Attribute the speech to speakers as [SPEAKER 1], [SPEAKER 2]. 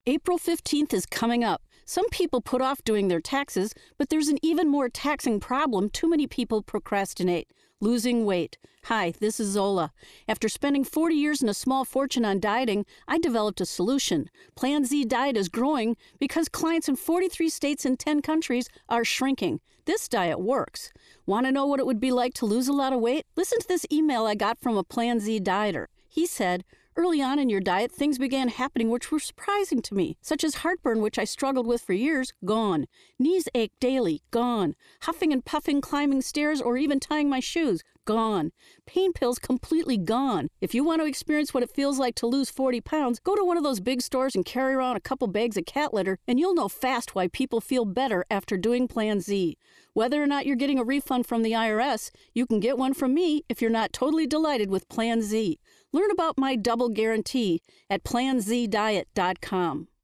[SPEAKER 1] April 15th is coming up. Some people put off doing their taxes, but there's an even more taxing problem too many people procrastinate: losing weight. Hi, this is Zola. After spending 40 years and a small fortune on dieting, I developed a solution. Plan Z Diet is growing because clients in 43 states and 10 countries are shrinking. This diet works. Want to know what it would be like to lose a lot of weight? Listen to this email I got from a Plan Z dieter. He said, "Early on in your diet, things began happening which were surprising to me, such as heartburn, which I struggled with for years, gone. Knees ache daily, gone. Huffing and puffing climbing stairs or even tying my shoes, gone. Pain pills completely gone. If you want to experience what it feels like to lose 40 pounds, go to one of those big stores and carry around a couple bags of cat litter, and you'll know fast why people feel better after doing Plan Z. Whether or not you're getting a refund from the IRS, you can get one from me if you're not totally delighted with Plan Z. Learn about my double guarantee at planzdiet.com.